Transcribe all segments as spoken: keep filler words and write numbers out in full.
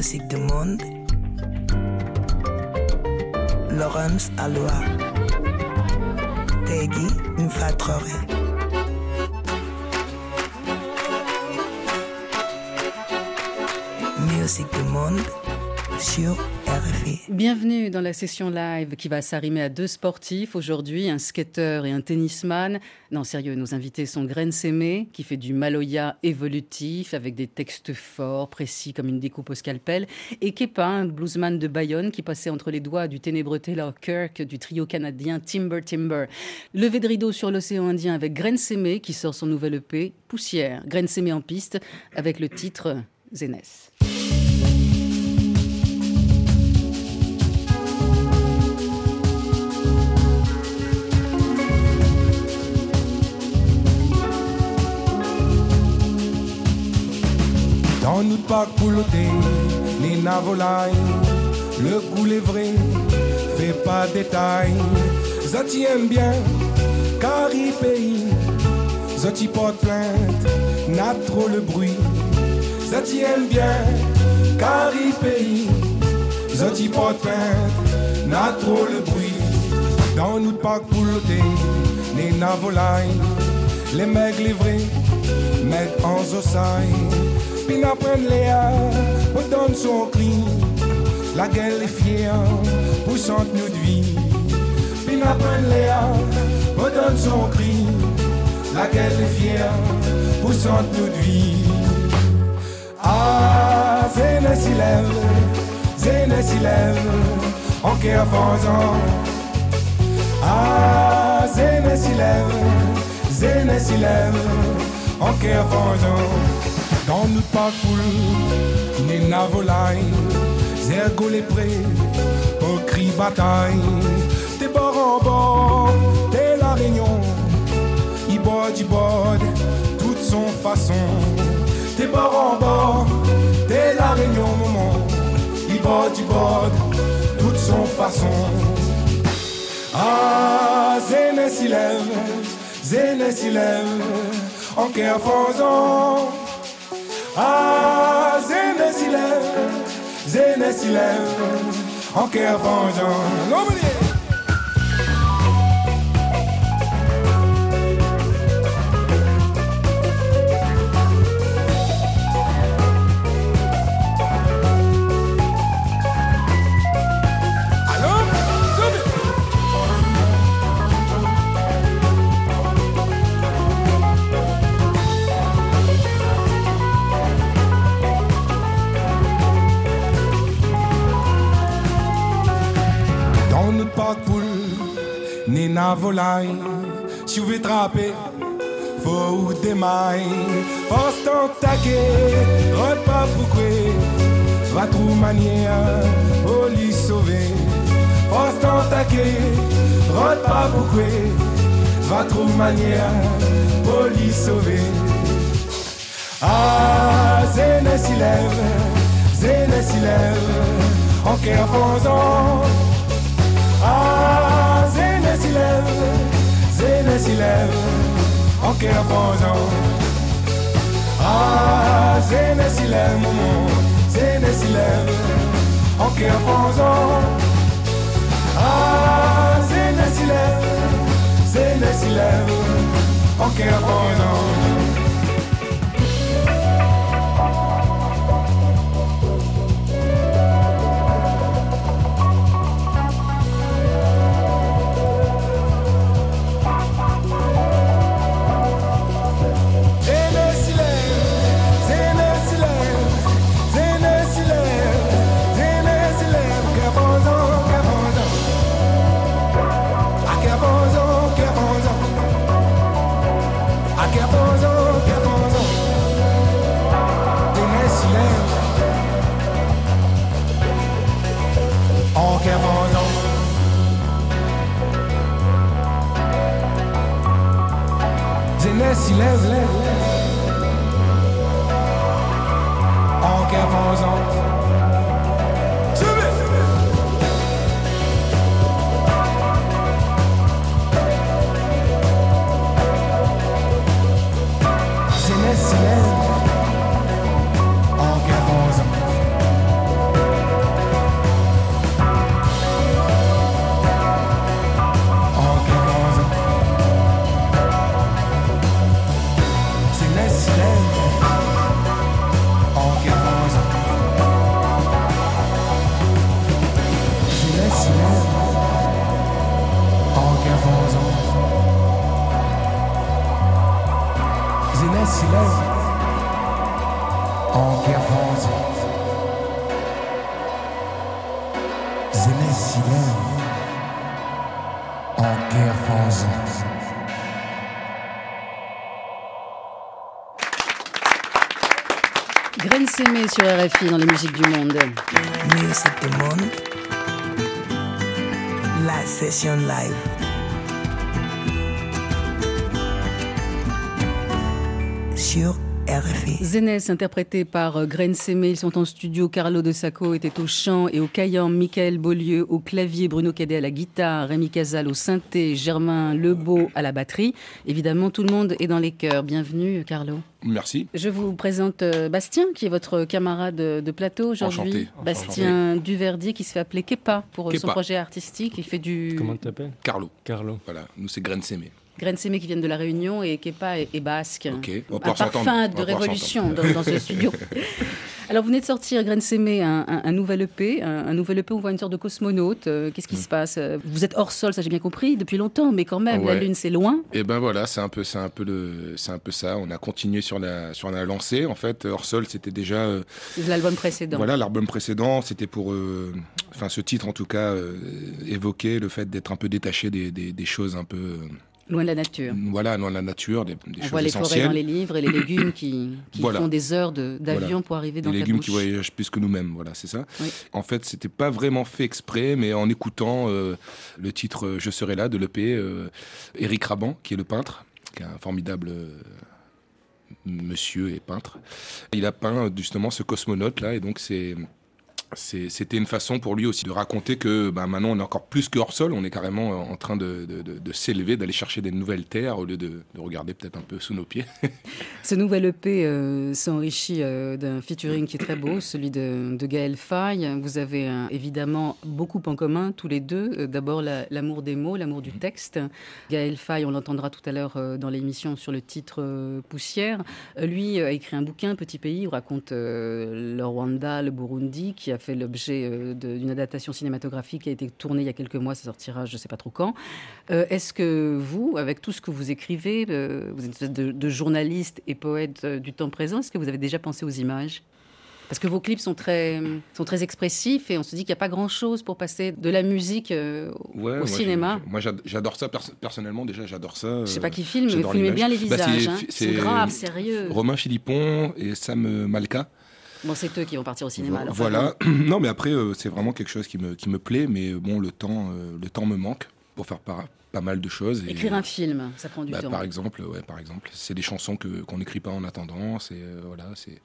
Musique du monde. Laurence Aloha. Tegui Mfatrore. Musique du monde sur R F I. Bienvenue dans la session live qui va s'arrimer à deux sportifs aujourd'hui, un skateur et un tennisman. Non, sérieux, nos invités sont Graine Sémé, qui fait du maloya évolutif avec des textes forts, précis comme une découpe au scalpel, et Kepa, un bluesman de Bayonne qui passait entre les doigts du ténébreux Taylor Kirk du trio canadien Timber Timber. Levé de rideau sur l'océan Indien avec Graine Sémé qui sort son nouvel E P, Poussière. Graine Sémé en piste avec le titre Zénès. Dans notre parc pour l'ôter, les navolailles, le goût est vrai, fait pas détail. Zati aime bien, car il paye. Zati porte plainte, n'a trop le bruit. Zati aime bien, car il paye. Zati porte plainte, n'a trop le bruit. Dans notre parc pour l'ôter, les navolailles, les mecs les vrais, mettent en zosaille. Puis n'apprenne Léa, on donne son cri. La gueule est fière, pour chante notre vie. Puis n'apprenne Léa, on donne son cri. La gueule est fière, pour chante notre vie. Ah, Zénès s'y lève, Zénès s'y lève, en cœur faisant. Ah, Zénès s'y lève, Zénès s'y lève, en cœur faisant. Dans notre parcours, les navolailles, zergo les prés, au cri bataille. T'es bord en bord, t'es la réunion, il borde, il borde, toute son façon. T'es bord en bord, t'es la réunion, moment, il borde, il borde, toute son façon. Ah, Zénès il lève, Zénès il lève, en cœur faisant. Ah, Zénès il lève, Zénès il lève, en cœur vengeant. Nina volaille, si vous voulez trapper, faut ou démaille. Force t'entaquer, repas pourquoi, va trouver manière, pour lui sauver. Force t'entaquer, repas pourquoi, va trouver manière, pour lui sauver. Ah, Zénès il lève, Zénès il lève, en cœur faisant. Ah, Zénès il lève, Zénès il lève, en cœur faisant. Ah, Zénès il lève, maman, Zénès il lève, en cœur faisant. Ah, Zénès il lève, Zénès il lève, en cœur faisant. Zénès il lève, lève, en cœur faisant. Zénès il lève, en cœur faisant. Caire France. Jeunesse s'y lève. En Caire France. Graine Sémé sur R F I dans les musiques du monde. Musique du monde. La session live. Sur R F I. Zénès, interprété par Graine Sémé. Ils sont en studio. Carlo De Sacco était au chant et au caillan. Michael Beaulieu au clavier. Bruno Cadet à la guitare. Rémi Casal au synthé. Germain Lebeau à la batterie. Évidemment, tout le monde est dans les chœurs. Bienvenue, Carlo. Merci. Je vous présente Bastien, qui est votre camarade de plateau aujourd'hui. Enchanté. Bastien Enchanté. Duverdier, qui se fait appeler Kepa pour Kepa. son projet artistique. Il fait du... Comment tu t'appelles ? Carlo. Carlo. Voilà, nous c'est Graine Sémé. Graine Sémé qui viennent de La Réunion et Kepa est, est basque. Ok, on va Un pouvoir s'entendre. parfum On va de pouvoir révolution dans, dans ce studio. Alors, vous venez de sortir, Graine Sémé, un, un, un nouvel E P. Un, un nouvel E P, on voit une sorte de cosmonaute. Euh, Qu'est-ce qui Mm. se passe ? Vous êtes hors sol, ça j'ai bien compris, depuis longtemps, mais quand même, Ouais. la Lune, c'est loin. Et ben voilà, c'est un peu, c'est un peu le, c'est un peu ça. On a continué sur la, sur la lancée. En fait, Hors Sol, c'était déjà, euh, C'est de l'album précédent. voilà, l'album précédent. C'était pour, euh, enfin, ce titre en tout cas euh, évoquait le fait d'être un peu détaché des, des, des choses un peu, euh, Loin de la nature. voilà, loin de la nature, des, des On choses voit les forêts essentielles. dans les livres et les légumes qui, qui Voilà. font des heures de- d'avion Voilà. pour arriver Des dans ta légumes bouche. qui voyagent plus que nous-mêmes, voilà, c'est ça. Oui. En fait, c'était pas vraiment fait exprès, mais en écoutant euh, le titre euh, Je serai là de l'E P, euh, Éric Raban, qui est le peintre, qui est un formidable euh, monsieur et peintre, il a peint justement ce cosmonaute-là, et donc c'est... c'est- C'était une façon pour lui aussi de raconter que bah, maintenant on est encore plus que hors sol, on est carrément en train de, de, de, de s'élever, d'aller chercher des nouvelles terres au lieu de, de regarder peut-être un peu sous nos pieds. Ce nouvel E P euh, s'enrichit euh, d'un featuring qui est très beau, celui de, de Gaël Faye. Vous avez euh, évidemment beaucoup en commun, tous les deux. Euh, D'abord, la- l'amour des mots, l'amour du texte. Gaël Faye, on l'entendra tout à l'heure euh, dans l'émission sur le titre euh, Poussière. Euh, lui euh, a écrit un bouquin, Petit Pays, où raconte euh, le Rwanda, le Burundi, qui a fait l'objet euh, de- d'une adaptation cinématographique qui a été tournée il y a quelques mois. Ça sortira, je ne sais pas trop quand. Euh, Est-ce que vous, avec tout ce que vous écrivez, euh, vous êtes une espèce de, de journaliste et poète euh, du temps présent, est-ce que vous avez déjà pensé aux images ? Parce que vos clips sont très, sont très expressifs et on se dit qu'il n'y a pas grand-chose pour passer de la musique euh, Ouais, au moi, cinéma. j'ai- Moi, j'ad- j'adore ça pers- personnellement. Déjà, j'adore ça. Je ne sais euh, pas qui filme, mais vous j'adore filmez l'image. bien les Bah, c'est- visages. hein. c'est- Ils sont graves, sérieux. Romain Philippon et Sam Malka. Bon, c'est eux qui vont partir au cinéma. alors, Voilà. Non, mais après, euh, c'est vraiment quelque chose qui me, qui me plaît. Mais euh, bon, le temps, euh, le temps me manque pour faire pas, pas mal de choses. Et, écrire un film, ça prend du bah, temps. par exemple, ouais, par exemple, c'est des chansons que qu'on n'écrit pas en attendant. C'est euh, voilà, c'est.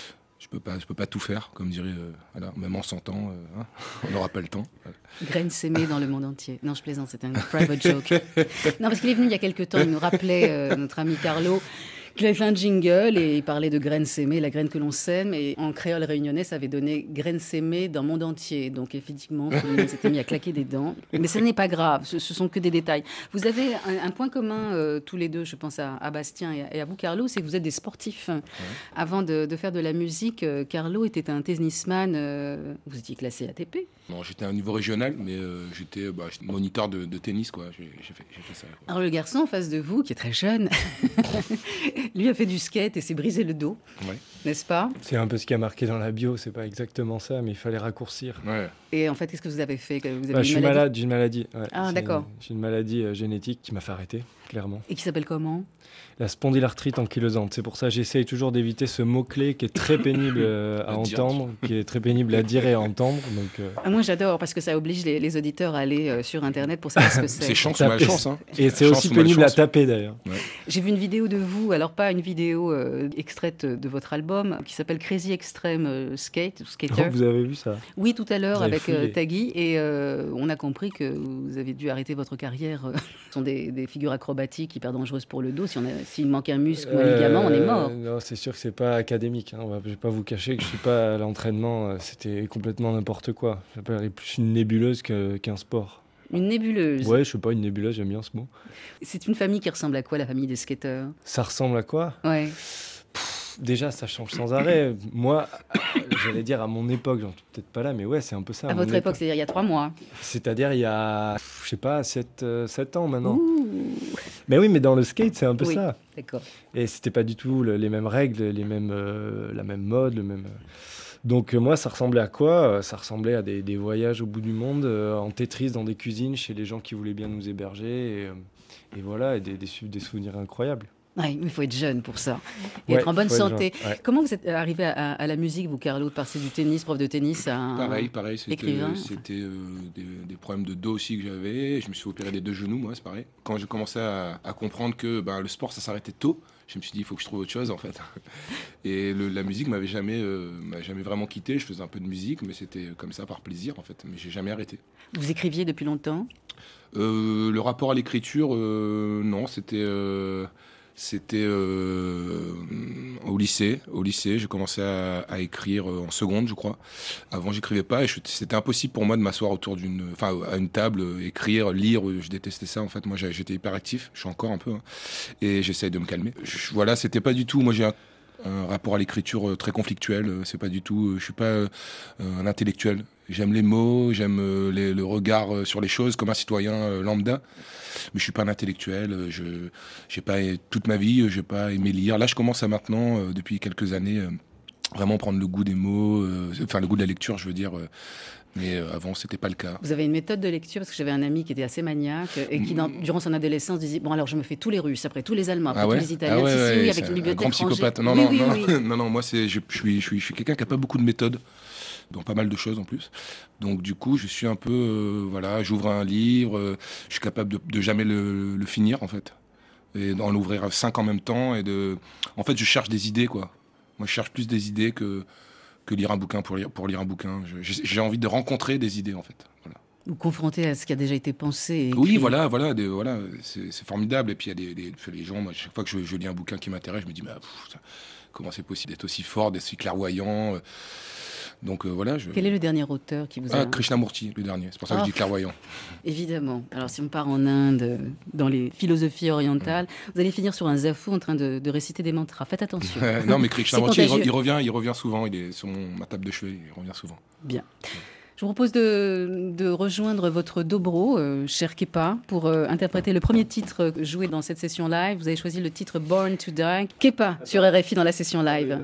Je peux pas, je peux pas tout faire, comme dirait, euh, voilà, même en cent ans, euh, hein, on n'aura pas le temps. Voilà. Graine Sémé dans le monde entier. Non, je plaisante, c'est un private joke. Non, parce qu'il est venu il y a quelques temps, il nous rappelait, euh, notre ami Carlo, qu'il avait fait un jingle et il parlait de graine sémée, la graine que l'on sème. Et en créole réunionnais, ça avait donné graine sémée dans le monde entier. Donc effectivement, tout le monde s'était mis à claquer des dents. Mais ce n'est pas grave, ce, ce sont que des détails. Vous avez un, un point commun, euh, tous les deux, je pense à, à Bastien et à, et à vous, Carlo, c'est que vous êtes des sportifs. Ouais. Avant de, de faire de la musique, euh, Carlo était un tennisman. Euh, vous étiez classé A T P. Non, j'étais à un niveau régional, mais euh, j'étais bah, moniteur de, de tennis, quoi. J'ai, j'ai, fait, j'ai fait ça. Quoi. Alors le garçon en face de vous, qui est très jeune, lui a fait du skate et s'est brisé le dos, ouais. n'est-ce pas ? C'est un peu ce qui a marqué dans la bio, c'est pas exactement ça, mais il fallait raccourcir. Ouais. Et en fait, qu'est-ce que vous avez fait ? Vous avez bah, une Je suis maladie malade, j'ai une maladie. Ouais, ah, c'est, d'accord. J'ai une maladie euh, génétique qui m'a fait arrêter, clairement. Et qui s'appelle comment ? La spondylarthrite ankylosante. C'est pour ça que j'essaye toujours d'éviter ce mot-clé qui est très pénible euh, à, à entendre, qui est très pénible à dire et à entendre. Donc, euh... ah, moi, j'adore, parce que ça oblige les, les auditeurs à aller euh, sur Internet pour savoir ce que c'est. C'est chance ou malchance. Hein. Et c'est chance aussi pénible à taper, d'ailleurs. Ouais. J'ai vu une vidéo de vous, alors pas une vidéo euh, extraite de votre album, qui s'appelle Crazy Extreme euh, Skate, ou Skater. Oh, vous avez vu ça ? Oui, tout à l'heure, avec euh, fouillé. Tagui, et euh, on a compris que vous avez dû arrêter votre carrière. Ce sont des, des figures acrobatiques hyper dangereuses pour le dos. Si on a, s'il manque un muscle ou un ligament, on est mort. Non, c'est sûr que c'est pas académique. Hein. Je vais pas vous cacher que je suis pas à l'entraînement. C'était complètement n'importe quoi. J'appellerais plus une nébuleuse que, qu'un sport. Une nébuleuse. Ouais, je sais pas, une nébuleuse, j'aime bien ce mot. C'est une famille qui ressemble à quoi, la famille des skateurs ? Ça ressemble à quoi ? Ouais. Pff, déjà, ça change sans arrêt. Moi, j'allais dire à mon époque, j'en suis peut-être pas là, mais ouais, c'est un peu ça. À, à votre époque, époque, c'est-à-dire il y a trois mois ? C'est-à-dire il y a, je sais pas, sept ans maintenant. Ouh. Mais oui, mais dans le skate, c'est un peu Oui, ça. d'accord. Et c'était pas du tout le- les mêmes règles, les mêmes, euh, la même mode, le même. Donc euh, moi, ça ressemblait à quoi? Ça ressemblait à des, des voyages au bout du monde, euh, en Tetris, dans des cuisines, chez les gens qui voulaient bien nous héberger. Et, euh, et voilà, et des, des, sou- des souvenirs incroyables. Oui, il faut être jeune pour ça. Et Ouais, être en bonne faut être santé. jeune, ouais. Comment vous êtes arrivé à, à la musique, vous, Carlo, de passer du tennis, prof de tennis, à un Pareil, pareil, c'était, écrivain c'était euh, des, des problèmes de dos aussi que j'avais. Je me suis opéré des deux genoux, moi, c'est pareil. Quand j'ai commencé à, à comprendre que ben, le sport, ça s'arrêtait tôt, je me suis dit, il faut que je trouve autre chose, en fait. Et le- la musique m'avait jamais, euh, m'a jamais vraiment quitté. Je faisais un peu de musique, mais c'était comme ça, par plaisir, en fait. Mais j'ai jamais arrêté. Vous écriviez depuis longtemps? Euh, le rapport à l'écriture, euh, non, c'était... euh, C'était euh, au lycée. Au lycée, j'ai commencé à, à écrire euh, en seconde, je crois. Avant, j'écrivais pas et je- c'était impossible pour moi de m'asseoir autour d'une, enfin, à une table, euh, écrire, lire. euh, Je détestais ça. En fait, moi, j'ai- j'étais hyperactif. Je suis encore un peu, hein, et j'essaye de me calmer. Je- voilà, c'était pas du tout. Moi, j'ai un, un rapport à l'écriture euh, très conflictuel. euh, C'est pas du tout. euh, Je suis pas euh, un intellectuel. J'aime les mots, j'aime euh, les- le regard euh, sur les choses comme un citoyen euh, lambda. Mais je suis pas un intellectuel. euh, Je, j'ai pas toute ma vie, euh, j'ai pas aimé lire. Là, je commence à maintenant, euh, depuis quelques années, euh, vraiment prendre le goût des mots, euh, enfin le goût de la lecture, je veux dire. euh, mais euh, avant, c'était pas le cas. Vous avez une méthode de lecture? Parce que j'avais un ami qui était assez maniaque et qui, dans- durant son adolescence, disait bon, alors je me fais tous les Russes, après tous les Allemands, après Ah ouais tous les Italiens, Ah ouais, si, si, ouais, oui, c'est avec une un bibliothèque grand psychopathe. Non, rangée. non, Oui, non, oui, oui. non, non, moi, c'est, je, je suis, je suis, je suis quelqu'un qui a pas beaucoup de méthodes, dans pas mal de choses en plus. Donc, du coup, je suis un peu, euh, voilà, j'ouvre un livre, euh, je suis capable de, de jamais le, le finir, en fait. Et d'en ouvrir cinq en même temps. Et de... En fait, je cherche des idées, quoi. Moi, je cherche plus des idées que, que lire un bouquin pour lire, pour lire un bouquin. Je- j'ai, j'ai envie de rencontrer des idées, en fait. Voilà. Vous confrontez à ce qui a déjà été pensé et Oui, écrit. voilà, voilà, des- voilà, c'est, c'est formidable. Et puis il y a des, des- les gens, moi, chaque fois que je, je lis un bouquin qui m'intéresse, je me dis, mais, pff, ça- comment c'est possible d'être aussi fort, d'être aussi clairvoyant. euh. Donc euh, voilà. Je... Quel est le dernier auteur qui vous a... Ah, Krishnamurti, le dernier. C'est pour ça que Ah. je dis clairvoyant. Évidemment. Alors, si on part en Inde, euh, dans les philosophies orientales, vous allez finir sur un zafu en train de, de réciter des mantras. Faites attention. Euh, non, mais Krishnamurti, il, re- contagieux. il revient, il revient souvent. Il est sur mon, ma table de chevet. Il revient souvent. Bien. Je vous propose de, de rejoindre votre dobro, euh, cher Kepa, pour euh, interpréter le premier titre euh, joué dans cette session live. Vous avez choisi le titre Born to Die. Kepa sur R F I dans la session live.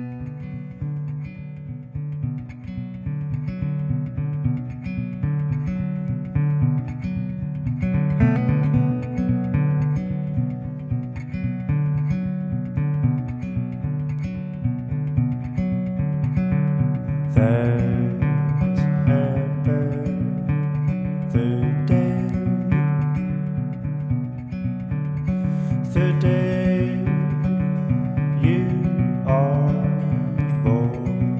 The day you are born,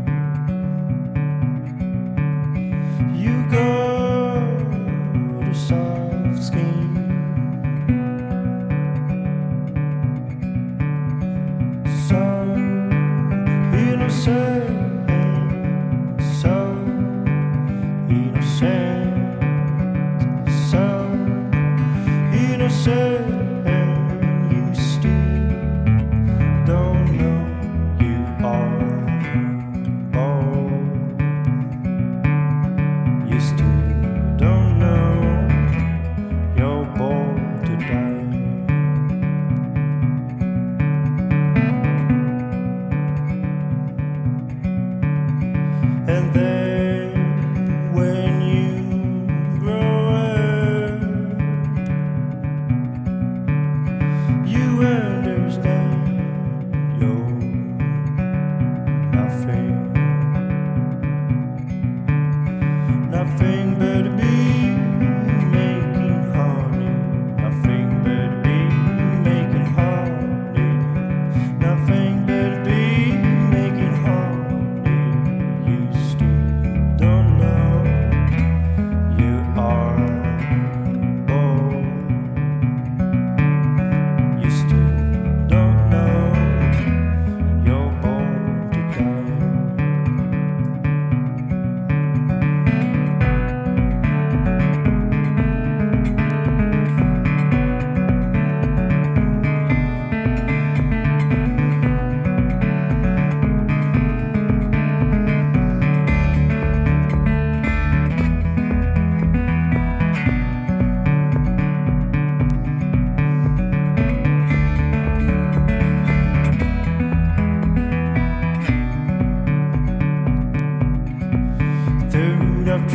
you got a soft skin, so innocent, so innocent, so innocent. Used to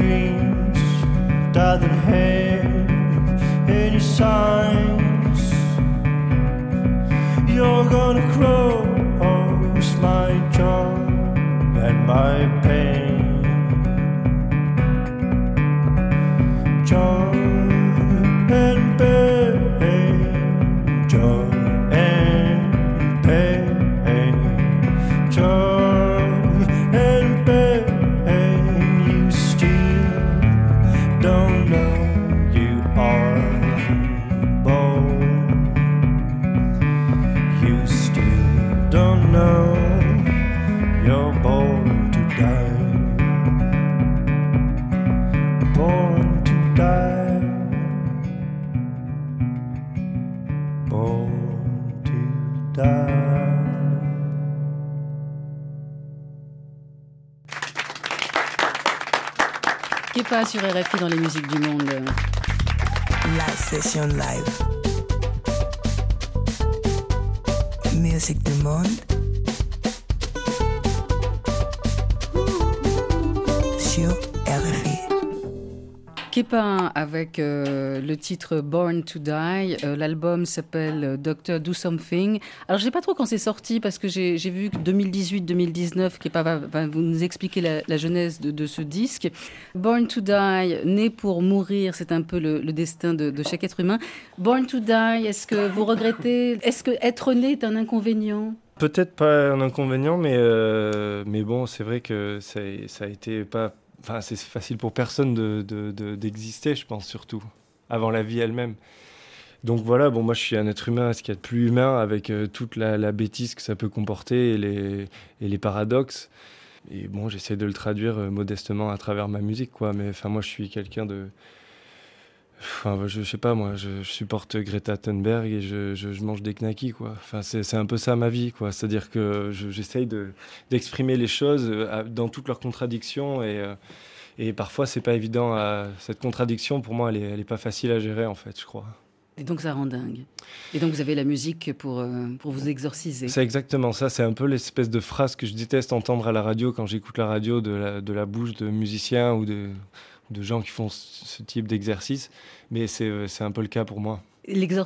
dreams doesn't have any signs. You're gonna cross my joy and my pain. Joy and pain, joy and pain, joy and pain. You still don't know you are born. You still don't know you're born to die. Born to die. Born to die. Kepa sur R F I dans les musiques du monde. La session live. Musique du monde. Sur R F I. Kepa avec euh, le titre Born to Die. Euh, l'album s'appelle Doctor Do Something. Alors, je ne sais pas trop quand c'est sorti parce que j'ai, j'ai vu que deux mille dix-huit deux mille dix-neuf, Kepa va, va vous nous expliquer la, la genèse de, de ce disque. Born to Die, né pour mourir, c'est un peu le, le destin de, de chaque être humain. Born to Die, est-ce que vous regrettez? Est-ce que être né est un inconvénient? Peut-être pas un inconvénient, mais, euh, mais bon, c'est vrai que ça, ça a été pas... Enfin, c'est facile pour personne de, de, de, d'exister, je pense, surtout, avant la vie elle-même. Donc voilà, bon, moi je suis un être humain, ce qu'il y a de plus humain, avec euh, toute la, la bêtise que ça peut comporter et les, et les paradoxes. Et bon, j'essaie de le traduire euh, modestement à travers ma musique, quoi. Mais enfin, moi je suis quelqu'un de... Enfin, je, je sais pas, moi, je, je supporte Greta Thunberg et je, je, je mange des knackis, quoi. Enfin, c'est, c'est un peu ça ma vie, quoi. C'est-à-dire que je, j'essaye de, d'exprimer les choses euh, dans toutes leurs contradictions et, euh, et parfois c'est pas évident. À, cette contradiction, pour moi, elle est, elle est pas facile à gérer, en fait, je crois. Et donc ça rend dingue. Et donc vous avez la musique pour, euh, pour vous exorciser. C'est exactement ça, c'est un peu l'espèce de phrase que je déteste entendre à la radio quand j'écoute la radio de la, de la bouche de musiciens ou de... de gens qui font ce type d'exercice, mais c'est, c'est un peu le cas pour moi. L'exorcisme ?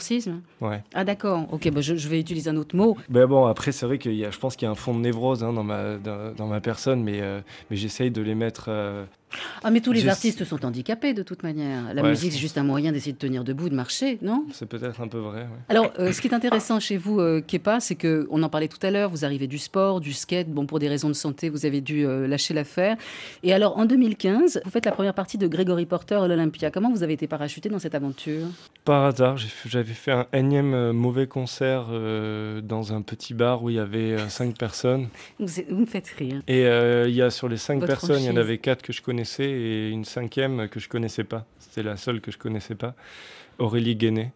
Ouais. Ah d'accord, ok, bah je, je vais utiliser un autre mot. Ben bon, après c'est vrai qu'il y a, je pense qu'il y a un fond de névrose hein, dans, ma, dans, dans ma personne, mais, euh, mais j'essaye de les mettre... Euh... Ah mais tous les Je... artistes sont handicapés de toute manière. La ouais, musique c'est juste un moyen d'essayer de tenir debout, de marcher, non ? C'est peut-être un peu vrai, ouais. Alors euh, ce qui est intéressant chez vous, euh, Kepa, c'est qu'on en parlait tout à l'heure, vous arrivez du sport, du skate, bon pour des raisons de santé vous avez dû euh, lâcher l'affaire. Et alors en deux mille quinze, vous faites la première partie de Gregory Porter à l'Olympia. Comment vous avez été parachuté dans cette aventure ? Par hasard, j'ai fait, j'avais fait un énième euh, mauvais concert euh, dans un petit bar où il y avait euh, cinq personnes. Vous, vous me faites rire. Et euh, il y a sur les cinq Votre personnes, il y en franchise. avait quatre que je connaissais et une cinquième que je connaissais pas. C'était la seule que je connaissais pas, Aurélie Guénet.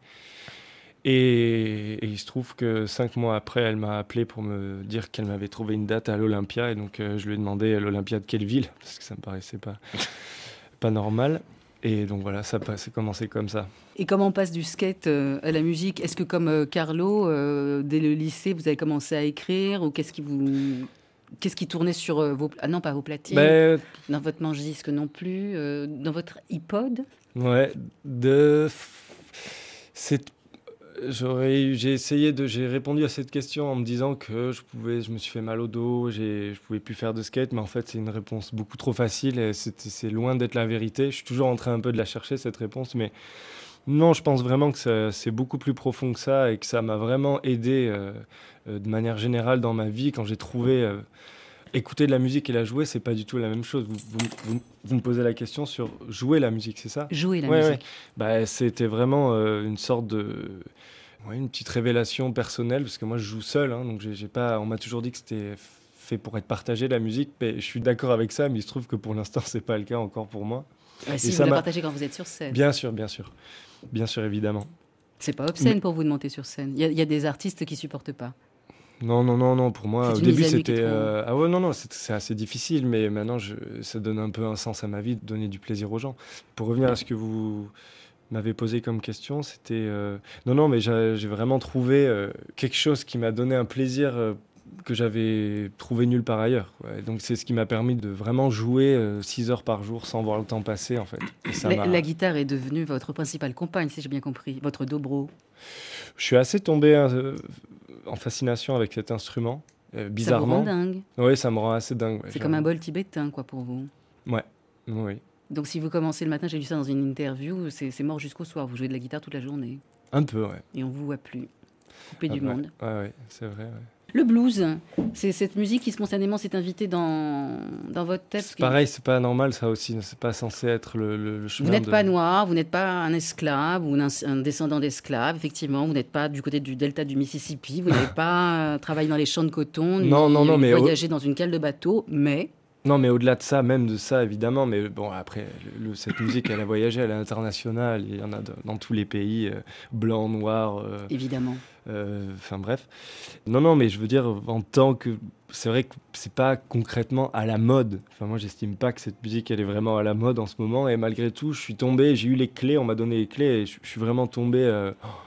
Et, et il se trouve que cinq mois après, elle m'a appelé pour me dire qu'elle m'avait trouvé une date à l'Olympia. Et donc euh, je lui ai demandé à l'Olympia de quelle ville, parce que ça me paraissait pas, pas normal. Et donc voilà, ça a commencé comme ça. Et comment on passe du skate euh, à la musique ? Est-ce que comme euh, Carlo, euh, dès le lycée, vous avez commencé à écrire ou qu'est-ce qui vous... Qu'est-ce qui tournait sur euh, vos... Ah non, pas vos platines, Ben, dans votre manche-disque non plus, euh, dans votre iPod ? ouais, de... C'est... J'aurais eu... J'ai essayé de... J'ai répondu à cette question en me disant que je pouvais... Je me suis fait mal au dos, j'ai... je pouvais plus faire de skate, mais en fait, c'est une réponse beaucoup trop facile et c'est, c'est loin d'être la vérité. Je suis toujours en train un peu de la chercher, cette réponse, mais non, je pense vraiment que ça, c'est beaucoup plus profond que ça et que ça m'a vraiment aidé euh, euh, de manière générale dans ma vie quand j'ai trouvé... Euh, écouter de la musique et la jouer, c'est pas du tout la même chose. Vous, vous, vous, vous me posez la question sur jouer la musique, c'est ça ? Jouer la ouais, musique. Ouais. Bah, c'était vraiment euh, une sorte de... Ouais, une petite révélation personnelle, parce que moi je joue seul, hein, donc j'ai, j'ai pas... on m'a toujours dit que c'était fait pour être partagé, la musique, mais je suis d'accord avec ça, mais il se trouve que pour l'instant c'est pas le cas encore pour moi. Ah, si, et vous ça la m'a... partagez quand vous êtes sur scène. Bien sûr, bien sûr. Bien sûr, évidemment. C'est pas obscène mais... pour vous de monter sur scène. Il y, y a des artistes qui supportent pas. Non, non, non, non, pour moi, C'est au une début, mise à nu qui est c'était... trop- euh, Ah ouais, non, non, c'est, c'est assez difficile, mais maintenant, je... ça donne un peu un sens à ma vie, de donner du plaisir aux gens. Pour revenir à ce que vous m'avez posé comme question, c'était... euh, Non, non, mais j'ai, j'ai vraiment trouvé euh, quelque chose qui m'a donné un plaisir euh, que j'avais trouvé nulle part ailleurs, quoi. Et donc c'est ce qui m'a permis de vraiment jouer six heures par jour sans voir le temps passer, en fait. Et ça la, m'a... la guitare est devenue votre principale compagne, si j'ai bien compris, votre dobro. Je suis assez tombé euh, en fascination avec cet instrument, euh, bizarrement. Ça vous rend dingue. Oui, ça me rend assez dingue. Ouais, c'est comme un bol tibétain, quoi, pour vous. Ouais, oui. Donc si vous commencez le matin, j'ai lu ça dans une interview, c'est, c'est mort jusqu'au soir, vous jouez de la guitare toute la journée. Un peu, ouais. Et on vous voit plus, coupé ah, du ouais. monde. Ouais, ouais, c'est vrai, ouais. Le blues, c'est cette musique qui spontanément s'est invitée dans, dans votre tête. C'est pareil, c'est pas normal ça aussi, c'est pas censé être le, le, le chemin. Vous n'êtes de... pas noir, vous n'êtes pas un esclave ou un, un descendant d'esclaves, effectivement, vous n'êtes pas du côté du delta du Mississippi, vous n'avez pas euh, travaillé dans les champs de coton, ni non, non, non, mais voyagé au... dans une cale de bateau, mais... Non, mais au-delà de ça, même de ça, évidemment, mais bon, après, le, cette musique, elle a voyagé, elle est internationale, il y en a de, dans tous les pays, euh, blanc, noir... Euh, évidemment. Enfin euh, bref. Non, non, mais je veux dire, en tant que... C'est vrai que c'est pas concrètement à la mode. Enfin, moi, j'estime pas que cette musique, elle est vraiment à la mode en ce moment, et malgré tout, je suis tombé, j'ai eu les clés, on m'a donné les clés, et je, je suis vraiment tombé... Euh,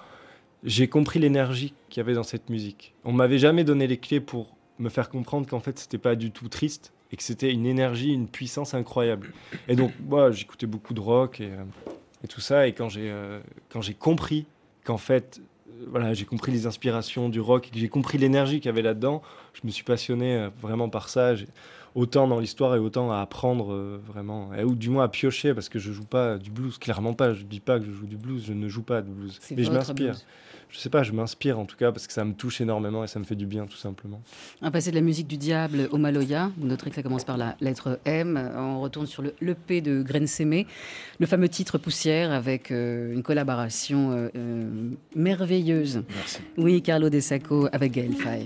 j'ai compris l'énergie qu'il y avait dans cette musique. On m'avait jamais donné les clés pour me faire comprendre qu'en fait, c'était pas du tout triste, et que c'était une énergie, une puissance incroyable. Et donc, moi, j'écoutais beaucoup de rock et, euh, et tout ça. Et quand j'ai, euh, quand j'ai compris qu'en fait, euh, voilà, j'ai compris les inspirations du rock et que j'ai compris l'énergie qu'il y avait là-dedans, je me suis passionné euh, vraiment par ça. J'ai, autant dans l'histoire et autant à apprendre euh, vraiment, et, ou du moins à piocher, parce que je joue pas du blues, clairement pas. Je dis pas que je joue du blues, je ne joue pas de blues. C'est mais je m'inspire. Blues. Je sais pas, je m'inspire en tout cas parce que ça me touche énormément et ça me fait du bien tout simplement. Un passé de la musique du diable au Maloya, vous noterez que ça commence par la lettre M. On retourne sur le E P de Graine Sémée, le fameux titre Poussière avec euh, une collaboration euh, euh, merveilleuse. Merci. Oui, Carlo De Sacco avec Gaël Faye.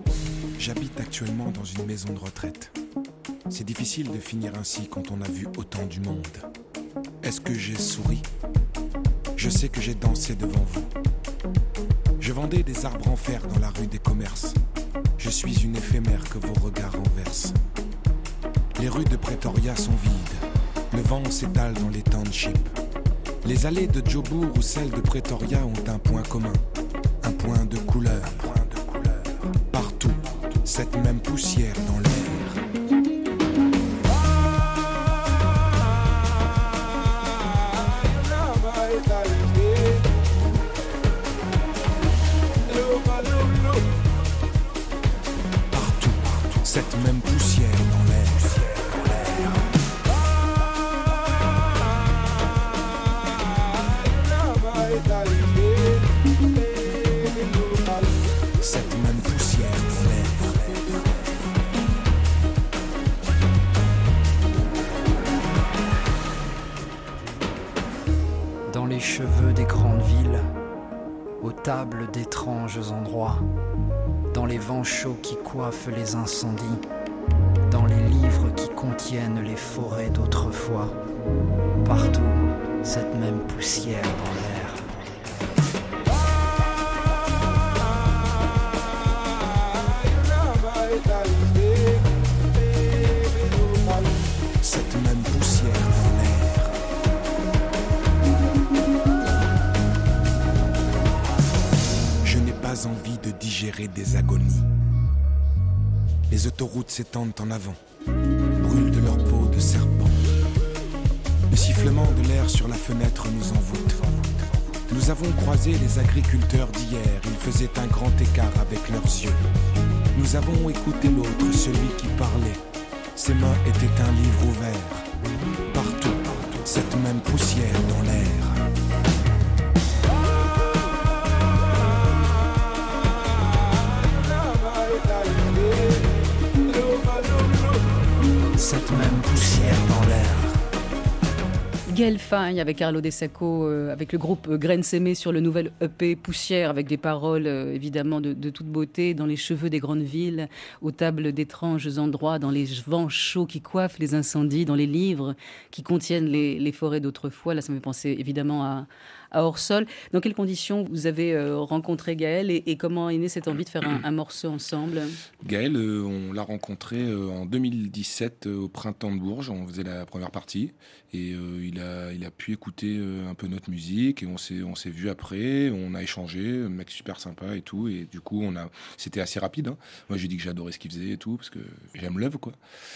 J'habite actuellement dans une maison de retraite. C'est difficile de finir ainsi quand on a vu autant du monde. Est-ce que j'ai souri ? Je sais que j'ai dansé devant vous. Je vendais des arbres en fer dans la rue des commerces. Je suis une éphémère que vos regards renversent. Les rues de Pretoria sont vides. Le vent s'étale dans les townships. Les allées de Jobourg ou celles de Pretoria ont un point commun. Un point de couleur. Partout, cette même poussière dans l'air. Cette même poussière dans l'air. Cette même poussière dans l'air. Dans les cheveux des grandes villes, aux tables d'étranges endroits, dans les vents chauds qui coiffent les incendies, dans les livres qui contiennent les forêts d'autrefois, partout, cette même poussière dans l'air. Cette même poussière dans l'air. Je n'ai pas envie de digérer des agonies. Les autoroutes s'étendent en avant, brûlent de leur peau de serpent. Le sifflement de l'air sur la fenêtre nous envoûte. Nous avons croisé les agriculteurs d'hier, ils faisaient un grand écart avec leurs yeux. Nous avons écouté l'autre, celui qui parlait. Ses mains étaient un livre ouvert. Partout, cette même poussière dans l'air. Cette même poussière dans l'air. Gaël Faye avec Carlo De Sacco, euh, avec le groupe euh, Graine Sémée sur le nouvel E P Poussière, avec des paroles euh, évidemment de, de toute beauté, dans les cheveux des grandes villes, aux tables d'étranges endroits, dans les vents chauds qui coiffent les incendies, dans les livres qui contiennent les, les forêts d'autrefois. Là, ça me fait penser évidemment à, à Orsol. Dans quelles conditions vous avez euh, rencontré Gaël et, et comment est née cette envie de faire un, un morceau ensemble? Gaël, euh, on l'a rencontré euh, en deux mille dix-sept euh, au Printemps de Bourges. On faisait la première partie et euh, il, a, il a pu écouter euh, un peu notre musique et on s'est, on s'est vu après, on a échangé, un mec super sympa et tout. Et du coup, on a, c'était assez rapide. Hein. Moi, j'ai dit que j'adorais ce qu'il faisait et tout parce que j'aime l'œuvre, quoi.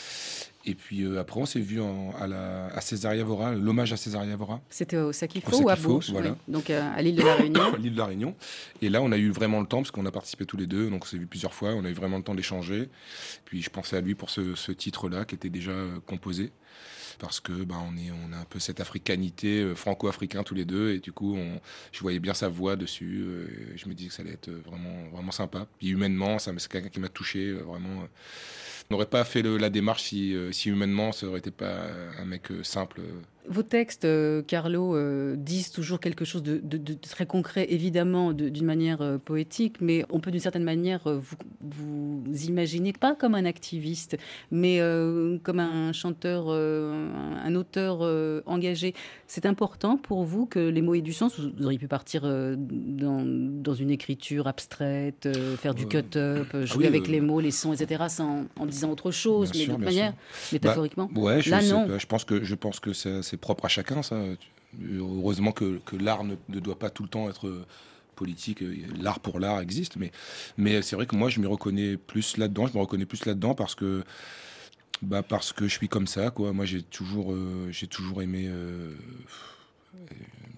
Et puis euh, après, on s'est vu en, à, la, à Césaria Evora, l'hommage à Césaria Evora. C'était au Sakifo Au ou à Sakifo, Bourges, voilà. oui. Donc euh, à l'île de la Réunion. L'île de la Réunion. Et là, on a eu vraiment le temps, parce qu'on a participé tous les deux, donc on s'est vu plusieurs fois, on a eu vraiment le temps d'échanger. Puis je pensais à lui pour ce, ce titre-là, qui était déjà euh, composé. Parce que bah, on, est, on a un peu cette africanité euh, franco-africain tous les deux. Et du coup, on, je voyais bien sa voix dessus. Euh, et je me disais que ça allait être vraiment, vraiment sympa. Puis humainement, ça, c'est quelqu'un qui m'a touché, euh, vraiment... Euh, on n'aurait pas fait le, la démarche si, euh, si humainement, ça aurait été pas un mec euh, simple. Vos textes, euh, Carlo, euh, disent toujours quelque chose de, de, de très concret, évidemment, de, d'une manière euh, poétique, mais on peut d'une certaine manière euh, vous, vous imaginer, pas comme un activiste, mais euh, comme un chanteur, euh, un, un auteur euh, engagé. C'est important pour vous que les mots aient du sens? Vous auriez pu partir euh, dans, dans une écriture abstraite, euh, faire du Euh, cut-up, jouer ah oui, avec euh, les mots, les sons, et cetera, sans, en disant autre chose, Bien mais sûr, d'autre bien manière, sûr. métaphoriquement. Bah, ouais, je, Là, sais non. pas, je pense que, je pense que c'est, c'est propre à chacun, ça. Heureusement que, que l'art ne, ne doit pas tout le temps être politique. L'art pour l'art existe, mais, mais c'est vrai que moi, je m'y reconnais plus là-dedans. Je me reconnais plus là-dedans parce que, bah, parce que je suis comme ça, quoi. Moi, j'ai toujours, euh, j'ai toujours aimé... Euh, euh,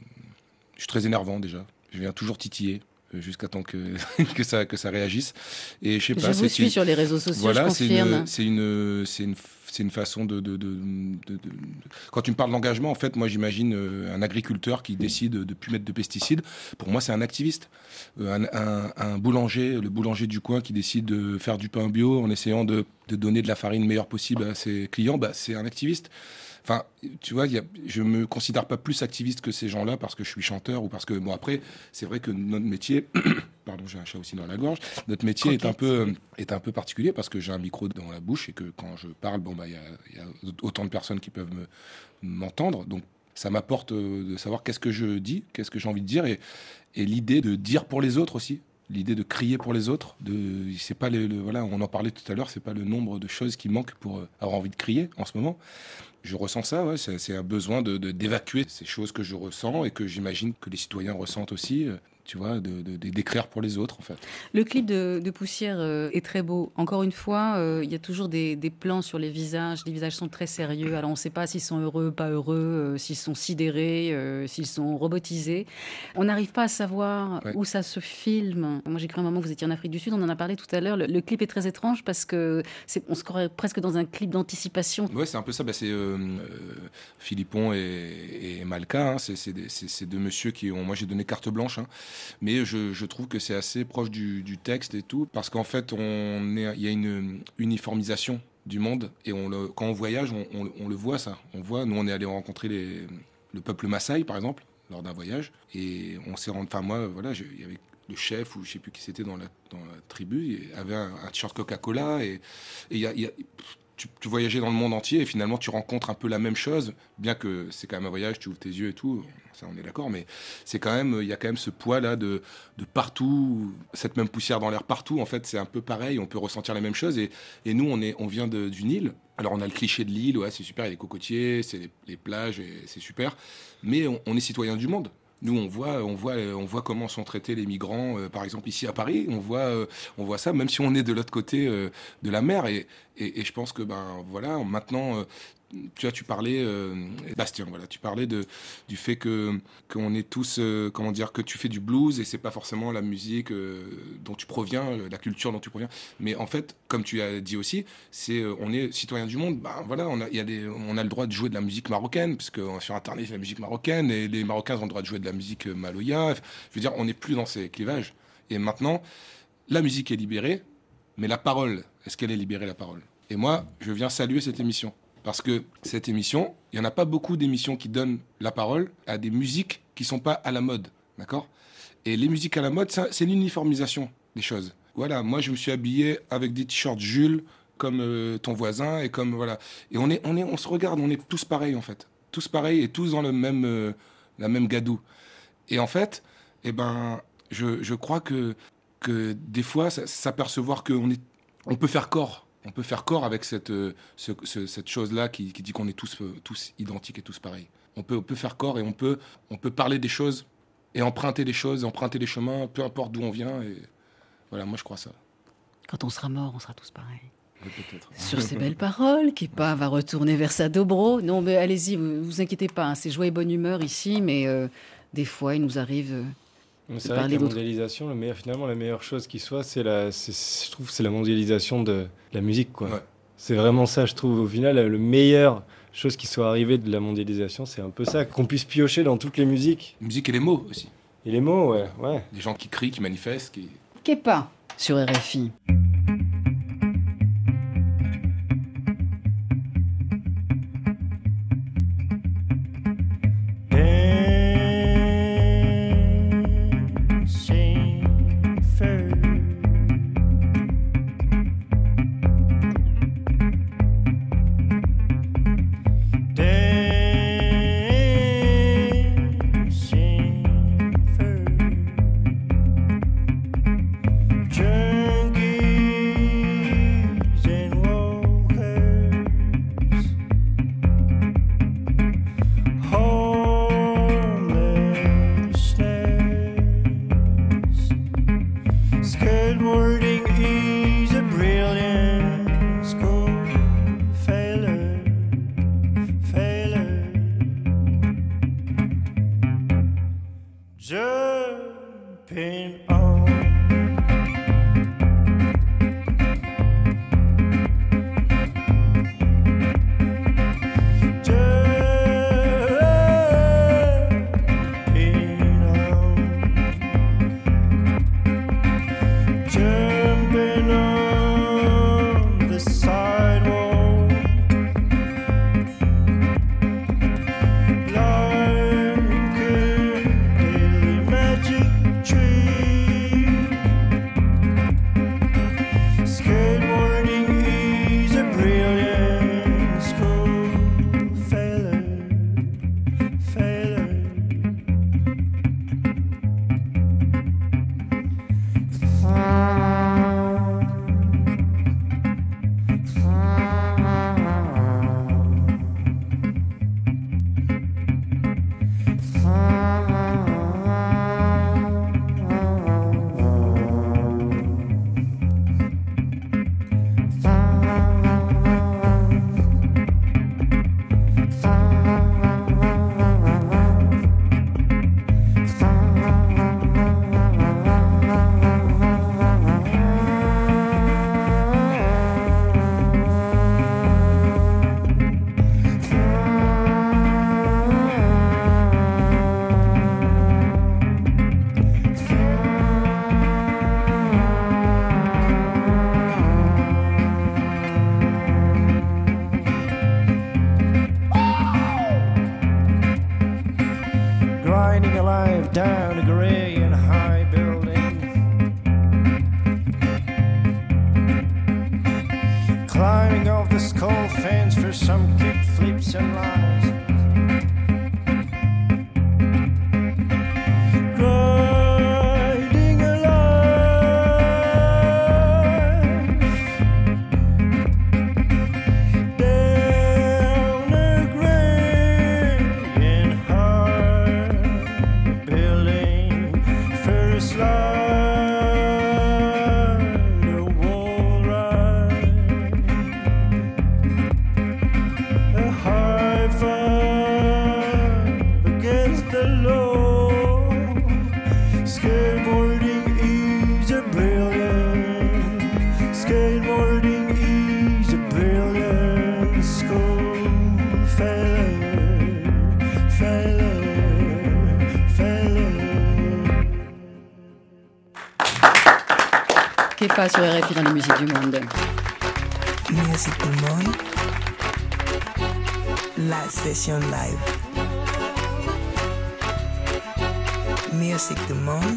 je suis très énervant, déjà. Je viens toujours titiller jusqu'à temps que, que, ça, que ça réagisse. Et je sais pas, Je vous c'est suis une, sur les réseaux sociaux, voilà, je confirme. c'est une, c'est une, c'est une, c'est une façon de, de, de, de, de... Quand tu me parles d'engagement, en fait, moi, j'imagine un agriculteur qui décide de ne plus mettre de pesticides. Pour moi, c'est un activiste. Un, un, un boulanger, le boulanger du coin qui décide de faire du pain bio en essayant de, de donner de la farine meilleure possible à ses clients, bah, c'est un activiste. Enfin, tu vois, y a, je me considère pas plus activiste que ces gens-là parce que je suis chanteur ou parce que, bon, après, c'est vrai que notre métier, pardon, j'ai un chat aussi dans la gorge, notre métier est un peu, est un peu particulier parce que j'ai un micro dans la bouche et que quand je parle, bon, bah, il y a, y a autant de personnes qui peuvent me, m'entendre. Donc, ça m'apporte de savoir qu'est-ce que je dis, qu'est-ce que j'ai envie de dire et, et l'idée de dire pour les autres aussi. L'idée de crier pour les autres, de, c'est pas le, le, voilà, on en parlait tout à l'heure, c'est pas le nombre de choses qui manquent pour avoir envie de crier en ce moment. Je ressens ça, ouais, c'est, c'est un besoin de, de, d'évacuer ces choses que je ressens et que j'imagine que les citoyens ressentent aussi, tu vois, de, de, de, d'écrire pour les autres, en fait. Le clip de, de Poussière euh, est très beau. Encore une fois, euh, il y a toujours des, des plans sur les visages. Les visages sont très sérieux. Alors, on ne sait pas s'ils sont heureux, pas heureux, euh, s'ils sont sidérés, euh, s'ils sont robotisés. On n'arrive pas à savoir ouais. où ça se filme. Moi, j'ai cru un moment que vous étiez en Afrique du Sud. On en a parlé tout à l'heure. Le, le clip est très étrange parce que c'est, on se croirait presque dans un clip d'anticipation. Ouais, c'est un peu ça. Bah, c'est euh, euh, Philippon et, et Malka. Hein. C'est, c'est, des, c'est, c'est deux messieurs qui ont... Moi, j'ai donné carte blanche. Hein. Mais je, je trouve que c'est assez proche du, du texte et tout, parce qu'en fait, on est, il y a une uniformisation du monde, et on le, quand on voyage, on, on, on le voit ça. On voit, nous, on est allé rencontrer les, le peuple Maasai, par exemple, lors d'un voyage, et on s'est rendu, enfin moi, voilà, je, il y avait le chef, ou je sais plus qui c'était dans la, dans la tribu, il avait un, un t-shirt Coca-Cola, et il y a... Y a Tu, tu voyageais dans le monde entier et finalement tu rencontres un peu la même chose, bien que c'est quand même un voyage, tu ouvres tes yeux et tout, ça on est d'accord, mais c'est quand même, il y a quand même ce poids là de, de partout, cette même poussière dans l'air partout, en fait c'est un peu pareil, on peut ressentir la même chose et, et nous on, est, on vient de, d'une île, alors on a le cliché de l'île, ouais c'est super, il y a les cocotiers, c'est les, les plages, et c'est super, mais on, on est citoyen du monde. Nous, on voit, on voit, on voit comment sont traités les migrants, euh, par exemple ici à Paris. On voit, euh, on voit ça, même si on est de l'autre côté euh, de la mer. Et, et, et je pense que ben voilà, maintenant, euh, tu vois, tu parlais, euh, Bastien, voilà, tu parlais de du fait que qu'on est tous, euh, comment dire, que tu fais du blues et c'est pas forcément la musique euh, dont tu proviens, la culture dont tu proviens. Mais en fait, comme tu as dit aussi, c'est, euh, on est citoyen du monde. Ben voilà, on a, il y a des, on a le droit de jouer de la musique marocaine parce que sur Internet, il y a la musique marocaine et les Marocains ont le droit de jouer de la musique maloya. Je veux dire, on n'est plus dans ces clivages. Et maintenant, la musique est libérée, mais la parole, est-ce qu'elle est libérée, la parole ? Et moi, je viens saluer cette émission. Parce que cette émission, il n'y en a pas beaucoup d'émissions qui donnent la parole à des musiques qui ne sont pas à la mode. D'accord ? Et les musiques à la mode, ça, c'est l'uniformisation des choses. Voilà, moi, je me suis habillé avec des t-shirts Jules, comme euh, ton voisin, et comme, voilà. Et on, est, on, est, on se regarde, on est tous pareils, en fait. Tous pareils et tous dans le même, euh, la même gadoue. Et en fait, eh ben, je, je crois que, que des fois, ça- s'apercevoir qu'on est, on peut faire corps. On peut faire corps avec cette, euh, ce- ce- cette chose-là qui, qui dit qu'on est tous, euh, tous identiques et tous pareils. On peut, on peut faire corps et on peut, on peut parler des choses et emprunter des choses, emprunter des chemins, peu importe d'où on vient. Et voilà, moi je crois ça. Quand on sera mort, on sera tous pareils. Ouais, peut-être. Sur ces belles paroles, Kepa va retourner vers sa dobro. Non, mais allez-y, vous vous inquiétez pas, hein, c'est joie et bonne humeur ici, mais euh, des fois, il nous arrive euh, Mais de c'est vrai que parler la d'autres. mondialisation, le meilleur, finalement, la meilleure chose qui soit, c'est la, c'est- je trouve, c'est la mondialisation de la musique, quoi. Ouais. C'est vraiment ça, je trouve. Au final, le meilleur chose qui soit arrivée de la mondialisation, c'est un peu ça, qu'on puisse piocher dans toutes les musiques. La musique et les mots aussi. Et les mots, ouais, ouais. Des gens qui crient, qui manifestent, qui... Kepa sur R F I. Dancing first. Dancing first. Junkies and walkers, homelessness. Skateboarding is a brilliant school failure, failure. Jumping on. Jumping on. Jumping on the sidewalk like a daily magic trick. Skateboarding is a brilliant school failure, failure. Grinding alive down a grey and high building, climbing off the skull fence for some kick flips and lies. Grinding alive down a grey and high building for a slide, a wall ride, a high five against the law. Skateboarding is a brilliant, skateboarding is a brilliant school failure, failure, failure. Kepa sur R F I dans les musiques du monde. Musique du monde. La session live. Musique du monde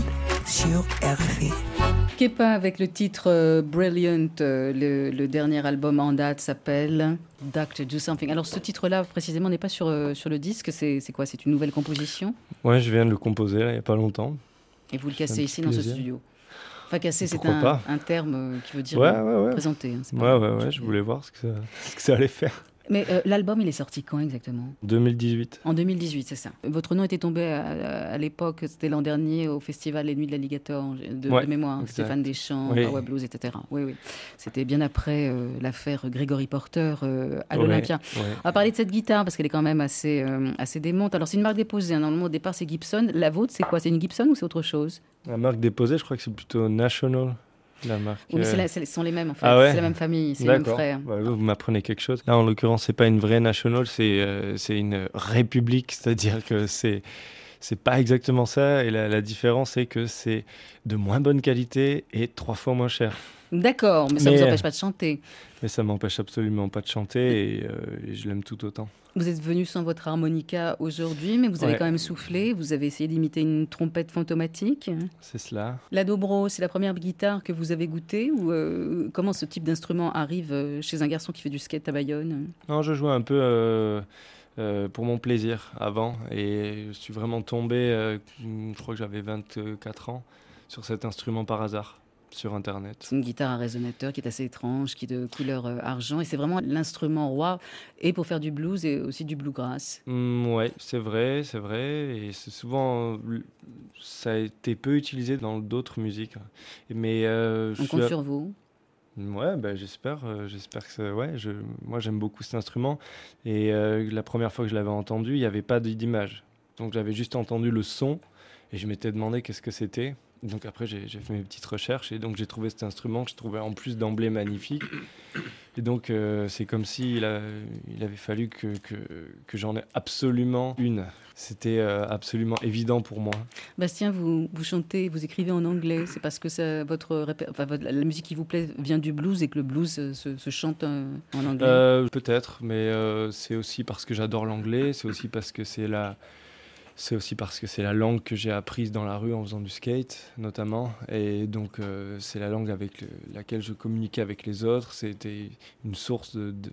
sur R F I. Kepa avec le titre euh, Brilliant, euh, le, le dernier album en date s'appelle Doctor Do Something. Alors ce titre-là précisément n'est pas sur, euh, sur le disque, c'est, c'est quoi? C'est une nouvelle composition? Ouais, je viens de le composer là, il n'y a pas longtemps. Et vous le cassez ici dans plaisir. ce studio? Enfin, casser, c'est Pourquoi un, pas. un terme euh, qui veut dire Ouais, euh, ouais, ouais. présenter. Hein, c'est Ouais, pas- ouais, ouais, je voulais voir ce que ça, ce que ça allait faire. Mais euh, l'album, il est sorti quand exactement? deux mille dix-huit. En deux mille dix-huit, c'est ça. Votre nom était tombé à, à l'époque, c'était l'an dernier, au festival Les Nuits de l'Alligator, de, Ouais, de mémoire, exact. Stéphane Deschamps, Oui. Power Blues, et cetera. Oui, oui. C'était bien après euh, l'affaire Gregory Porter euh, à Ouais, l'Olympia. ouais. On va parler de cette guitare parce qu'elle est quand même assez, euh, assez démonte. Alors, c'est une marque déposée. Hein. Normalement, au départ, c'est Gibson. La vôtre, c'est quoi? C'est une Gibson ou c'est autre chose? La marque déposée, je crois que c'est plutôt National. La marque. Oui, mais c'est euh, la- c'est- ce sont les mêmes, en fait. Ah ouais. C'est la même famille, c'est les mêmes D'accord. frères. Ouais, vous vous m'apprenez quelque chose. Là, en l'occurrence, c'est pas une vraie National, c'est euh, c'est une république, c'est-à-dire que c'est c'est pas exactement ça. Et la, la différence, c'est que c'est de moins bonne qualité et trois fois moins cher. D'accord, mais ça ne Mais- vous empêche pas de chanter. Mais ça m'empêche absolument pas de chanter et, euh, et je l'aime tout autant. Vous êtes venu sans votre harmonica aujourd'hui, mais vous avez Ouais. quand même soufflé. Vous avez essayé d'imiter une trompette fantomatique. C'est cela. La dobro, c'est la première guitare que vous avez goûtée ou euh, comment ce type d'instrument arrive euh, chez un garçon qui fait du skate à Bayonne? Non, je jouais un peu euh, euh, pour mon plaisir avant et je suis vraiment tombé, euh, je crois que j'avais vingt-quatre ans, sur cet instrument par hasard. Sur Internet. C'est une guitare à résonateur qui est assez étrange, qui est de couleur euh, argent, et c'est vraiment l'instrument roi, et pour faire du blues et aussi du bluegrass. Mm, ouais, c'est vrai, c'est vrai, et c'est souvent, euh, ça a été peu utilisé dans d'autres musiques, mais euh, je On suis compte a- sur vous. Ouais, bah, j'espère, euh, j'espère que ça, ouais, je, moi j'aime beaucoup cet instrument, et euh, la première fois que je l'avais entendu, il n'y avait pas d'image, donc j'avais juste entendu le son, et je m'étais demandé qu'est-ce que c'était. Donc après, j'ai j'ai fait mes petites recherches et donc j'ai trouvé cet instrument que je trouvais en plus d'emblée magnifique. Et donc euh, c'est comme s'il a, il avait fallu que, que, que j'en ai absolument une. C'était euh, absolument évident pour moi. Bastien, vous, vous chantez, vous écrivez en anglais. C'est parce que ça, votre, répé- enfin, votre- la musique qui vous plaît vient du blues et que le blues euh, se, se chante euh, en anglais. Euh, peut-être, mais euh, c'est aussi parce que j'adore l'anglais, c'est aussi parce que c'est la... C'est aussi parce que c'est la langue que j'ai apprise dans la rue en faisant du skate, notamment. Et donc, euh, c'est la langue avec le- laquelle je communiquais avec les autres. C'était une source de, de,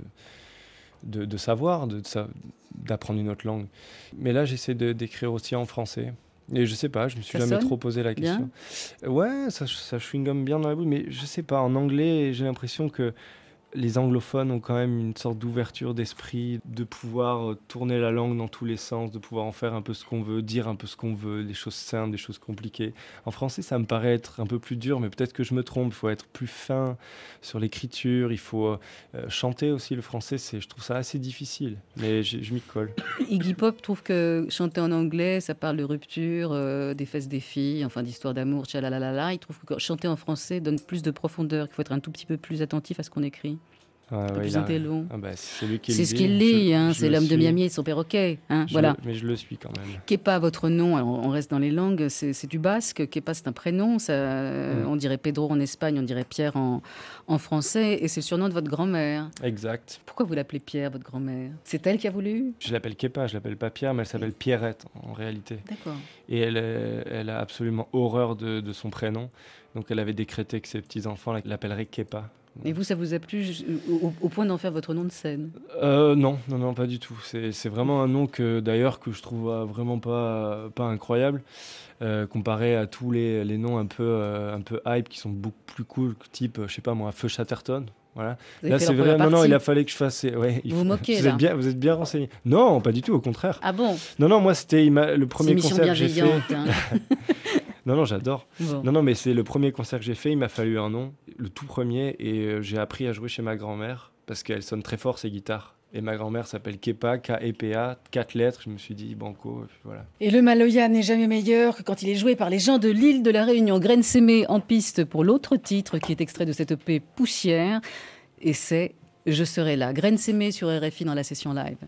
de, de savoir, de, de sa- d'apprendre une autre langue. Mais là, j'essaie de, d'écrire aussi en français. Et je sais pas, je me suis Ça jamais sonne trop posé la bien question. Ouais, ça, ça chewing-gum bien dans la bouche, mais je sais pas, en anglais, j'ai l'impression que les anglophones ont quand même une sorte d'ouverture d'esprit, de pouvoir euh, tourner la langue dans tous les sens, de pouvoir en faire un peu ce qu'on veut, dire un peu ce qu'on veut, des choses simples, des choses compliquées. En français, ça me paraît être un peu plus dur, mais peut-être que je me trompe. Il faut être plus fin sur l'écriture, il faut euh, euh, chanter aussi. Le français, c'est, je trouve ça assez difficile, mais je, je m'y colle. Iggy Pop trouve que chanter en anglais, ça parle de rupture, euh, des fesses des filles, enfin d'histoire d'amour, tchalalala. Il trouve que chanter en français donne plus de profondeur, qu'il faut être un tout petit peu plus attentif à ce qu'on écrit. Ouais, Un peu ouais, plus il a- intello. Ah bah, c'est lui qui C'est le ce dit. qu'il lit, Je- hein, je c'est le l'homme de suis. Miami et son perroquet. Hein, Je voilà. le- mais je le suis quand même. Kepa, votre nom, alors on reste dans les langues, c'est, c'est du basque. Kepa, c'est un prénom. Ça, Mm. On dirait Pedro en Espagne, on dirait Pierre en, en français. Et c'est le surnom de votre grand-mère. Exact. Pourquoi vous l'appelez Pierre, votre grand-mère? C'est elle qui a voulu? Je l'appelle Kepa, je l'appelle pas Pierre, mais elle s'appelle Pierrette en réalité. D'accord. Et elle, euh, elle a absolument horreur de, de son prénom. Donc elle avait décrété que ses petits-enfants l'appelleraient Kepa. Et vous, ça vous a plu ju- au, au point d'en faire votre nom de scène? Euh, non, non, non, pas du tout. C'est, c'est vraiment un nom que d'ailleurs que je trouve euh, vraiment pas, pas incroyable. Euh, comparé à tous les, les noms un peu, euh, un peu hype qui sont beaucoup plus cool, type, euh, je sais pas moi, Feu Chatterton. Voilà. Vous avez Là, fait c'est leur vrai. première Non, non, partie. il a fallu que je fasse. Ouais, il Vous vous faut- moquez, vous là. êtes bien, vous êtes bien renseigné. Non, pas du tout, au contraire. Ah bon? Non, non, moi, c'était il m'a- le C'est premier une émission concert que j'ai fait. bienveillante. Hein. Non, non, j'adore. Bon. Non, non, mais c'est le premier concert que j'ai fait. Il m'a fallu un nom, le tout premier, et euh, j'ai appris à jouer chez ma grand-mère parce qu'elle sonne très fort ses guitares. Et ma grand-mère s'appelle Kepa, K E P A, quatre lettres. Je me suis dit banco, et puis voilà. Et le Maloya n'est jamais meilleur que quand il est joué par les gens de l'île de la Réunion. Graine Sémé en piste pour l'autre titre qui est extrait de cette E P Poussière. Et c'est Je serai là. Graine Sémé sur R F I dans la session live.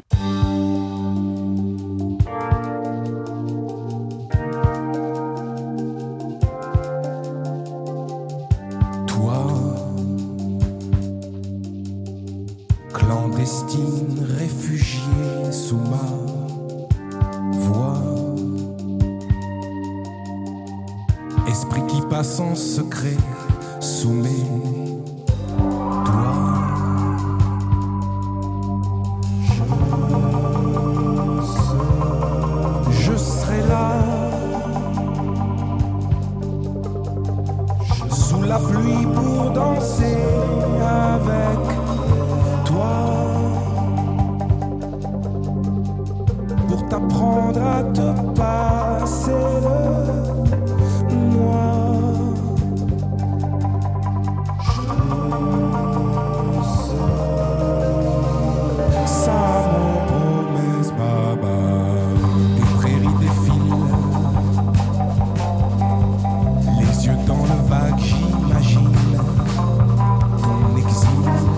Toi, clandestine réfugiée sous ma voix, esprit passe en secret sous mes doigts. Je serai là sous la pluie pour danser avec toi, pour t'apprendre à te passer de moi. Ça m'en promesse, baba. Des prairies défilent, les yeux dans le vague, j'imagine ton exil.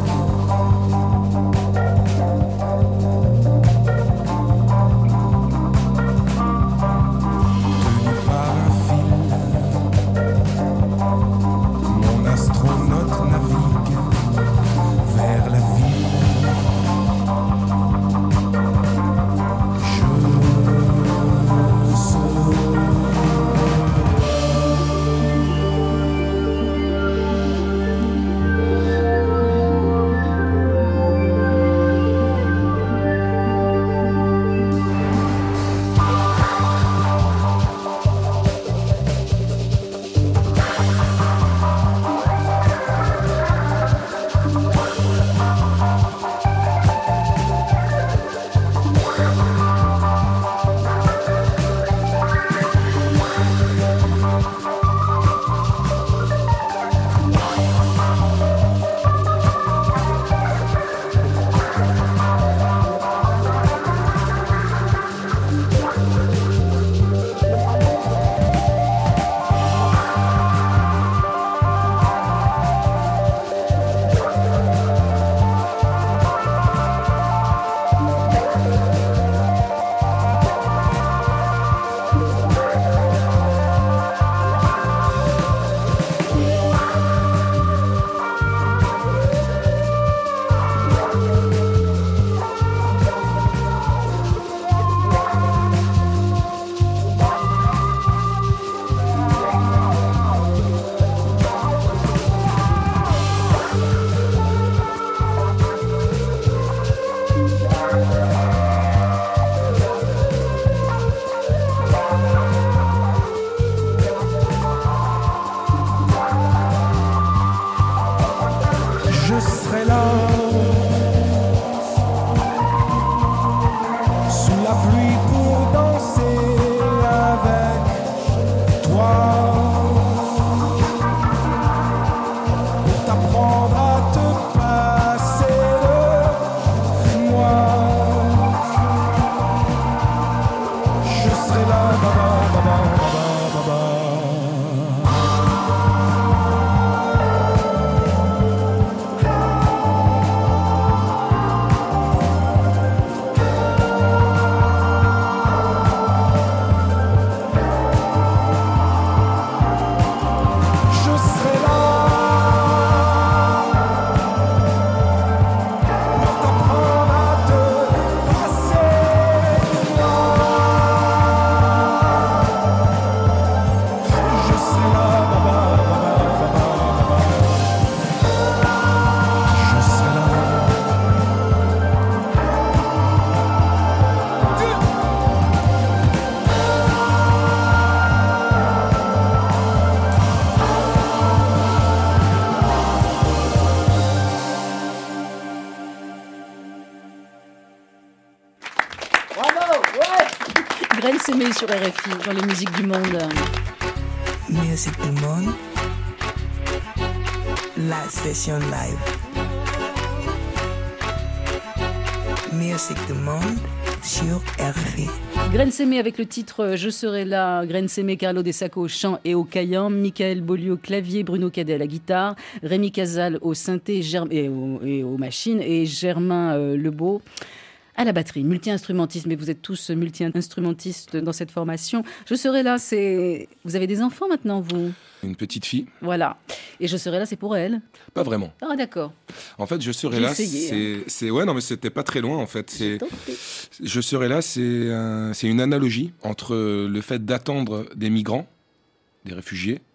Tenu par un fil, mon astronaute navigue vers la ville. Je serai je serai là sous la pluie pour danser avec toi, pour t'apprendre à te passer de moi. Je serai là, baba, baba, baba, baba. Graine Sémé sur R F I, dans les musiques du monde. Musique du monde. La session live. Musique du monde sur R F I. Graine Sémé avec le titre Je serai là. Graine Sémé, Carlo Dessacco au chant et au caillan, Michael Beaulieu au clavier, Bruno Cadet à la guitare, Rémi Casal au synthé Germ- et, au, et aux machines et Germain euh, Lebeau à la batterie. Multi-instrumentiste, mais vous êtes tous multi-instrumentistes dans cette formation. Je serai là, c'est... Vous avez des enfants maintenant, vous ? Une petite fille. Voilà. Et Je serai là, c'est pour elle ? Pas vraiment. Ah, d'accord. En fait, Je serai J'ai là, essayé, c'est, hein. c'est... Ouais, non, mais c'était pas très loin, en fait. J'ai C'est... tenté. Je serai là, c'est, un... c'est une analogie entre le fait d'attendre des migrants, des réfugiés,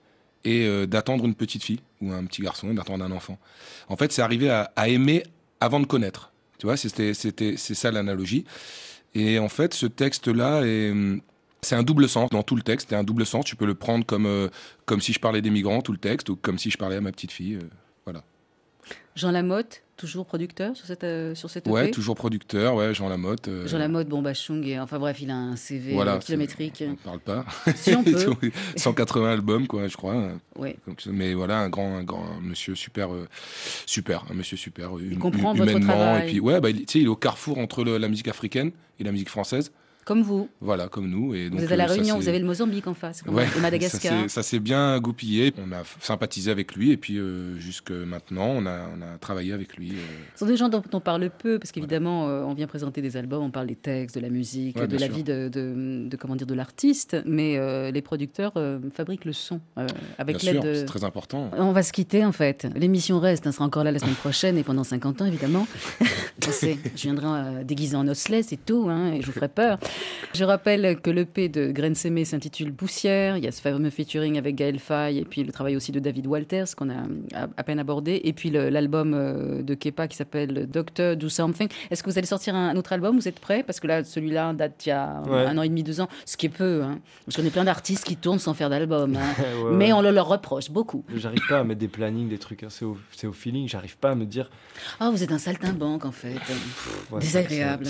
et euh, d'attendre une petite fille ou un petit garçon, d'attendre un enfant. En fait, c'est arriver à, à aimer avant de connaître. Tu vois, c'était, c'était, c'est ça l'analogie. Et en fait, ce texte-là, est, c'est un double sens. Dans tout le texte, c'est un double sens. Tu peux le prendre comme, euh, comme si je parlais des migrants, tout le texte, ou comme si je parlais à ma petite fille. Euh, voilà. Jean Lamotte, toujours producteur sur cette, euh, sur cette E P? Ouais, toujours producteur, ouais, Jean Lamotte. Euh... Jean Lamotte, bon, Bachung, et enfin bref, il a un C V voilà, kilométrique. On ne parle pas. Si on peut. cent quatre-vingts albums, quoi, je crois. Ouais. Donc, mais voilà, un grand, un grand un monsieur super, euh, super, un monsieur super. Il hum, comprend hum, votre humainement, travail. Et puis, ouais, bah, il, tu sais, il est au carrefour entre le, la musique africaine et la musique française. Comme vous. Voilà, comme nous. Et donc, vous êtes à La euh, ça, Réunion, c'est... vous avez le Mozambique en face, ouais, et Madagascar. Ça s'est, ça s'est bien goupillé. On a sympathisé avec lui et puis euh, jusque maintenant, on a, on a travaillé avec lui. Euh... Ce sont des gens dont on parle peu parce qu'évidemment, euh, on vient présenter des albums, on parle des textes, de la musique, ouais, de la sûr. vie de, de, de comment dire de l'artiste, mais euh, les producteurs euh, fabriquent le son euh, avec bien l'aide. Sûr, de... c'est très important. On va se quitter en fait. L'émission reste, elle sera encore là la semaine prochaine et pendant cinquante ans évidemment. Je sais, je viendrai euh, déguisée en osselet, c'est tout, hein, et je vous ferai peur. Je rappelle que l'E P de Graine Sémée s'intitule Poussière. Il y a ce fameux featuring avec Gaël Faye et puis le travail aussi de David Walters qu'on a à, à peine abordé. Et puis le, l'album de Kepa qui s'appelle Doctor Do Something. Est-ce que vous allez sortir un, un autre album? Vous êtes prêts? Parce que là, celui-là date il y a ouais. un an et demi, deux ans, ce qui est peu. Hein. Je connais plein d'artistes qui tournent sans faire d'album. Hein. ouais, Mais ouais. on le leur reproche beaucoup. J'arrive pas à mettre des plannings, des trucs. Hein. C'est, au, c'est au feeling. J'arrive pas à me dire. Ah, oh, vous êtes un saltimbanque en fait. Pff, ouais, désagréable.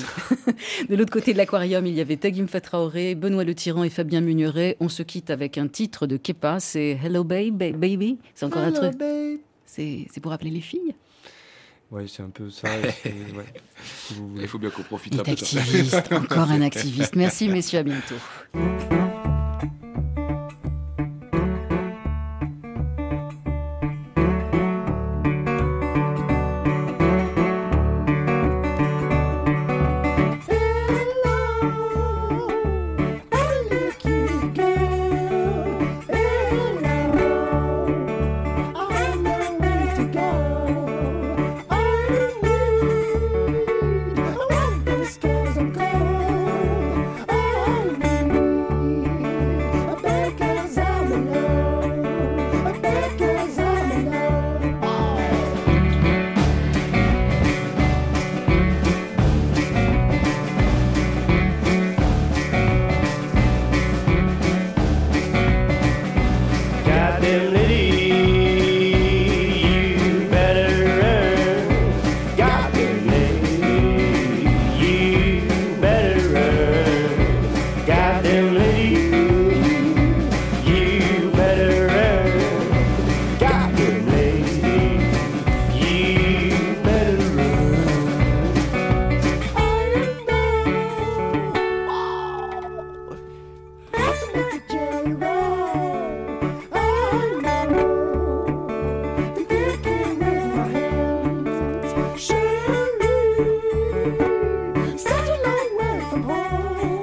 De l'autre côté de l'aquarium, il y avait Tagim Fatraoré, Benoît Le Tyran et Fabien Mugneret. On se quitte avec un titre de Kepa, c'est Hello Babe, Baby. C'est encore Hello un truc. C'est, c'est pour appeler les filles. Oui, c'est un peu ça. C'est, ouais, si vous voulez. Il faut bien qu'on profite un peu de ça. Activiste, encore un activiste. Merci messieurs, à bientôt. Such a long way from home.